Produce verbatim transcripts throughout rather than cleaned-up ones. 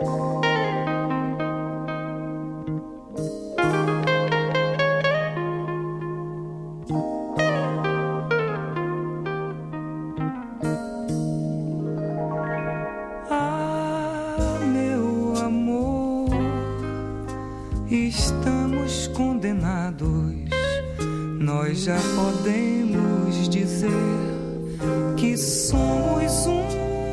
Estamos condenados, nós já podemos dizer que somos um,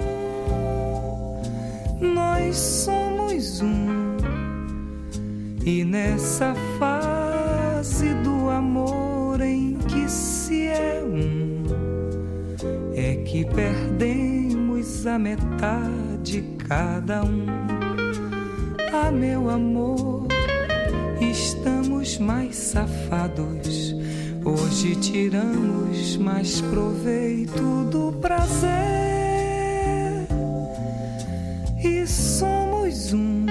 nós somos um, e nessa fase do amor em que se é um, é que perdemos a metade cada um. Ah, meu amor, estamos mais safados, hoje tiramos mais proveito do prazer e somos um.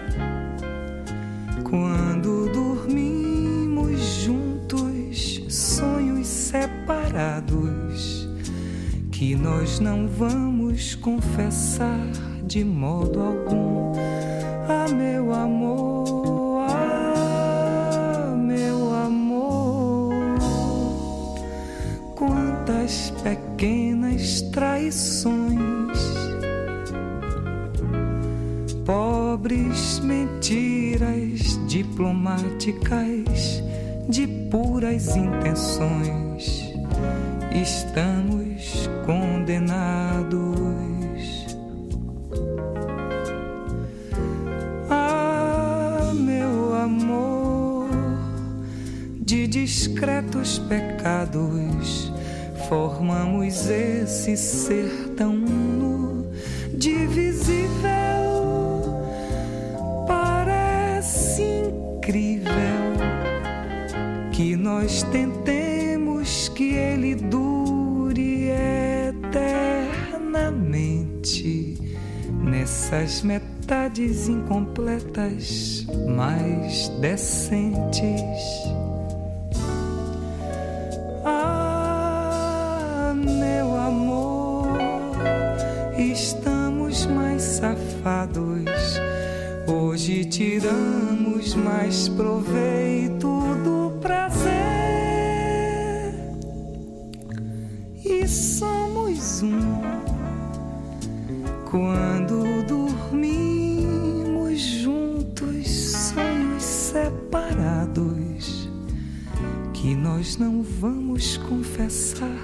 Quando dormimos juntos, sonhos separados, que nós não vamos confessar de modo algum. Ah, meu amor, ah, meu amor, quantas pequenas traições, pobres mentiras diplomáticas de puras intenções, estamos condenados. De discretos pecados formamos esse ser tão uno, divisível. Parece incrível que nós tentemos que ele dure eternamente nessas metades incompletas mais decentes. Estamos mais safados, hoje tiramos mais proveito do prazer e somos um. Quando dormimos juntos, sonhos separados, que nós não vamos confessar